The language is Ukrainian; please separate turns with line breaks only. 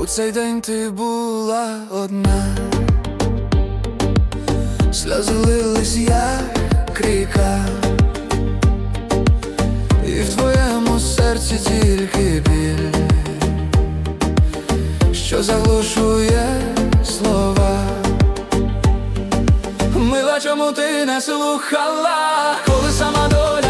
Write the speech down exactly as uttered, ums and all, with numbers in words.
У цей день ти була одна, сльози лились, як ріка, і в твоєму серці тільки біль, що заглушує слова. Мила, чому ти не слухала, коли сама доля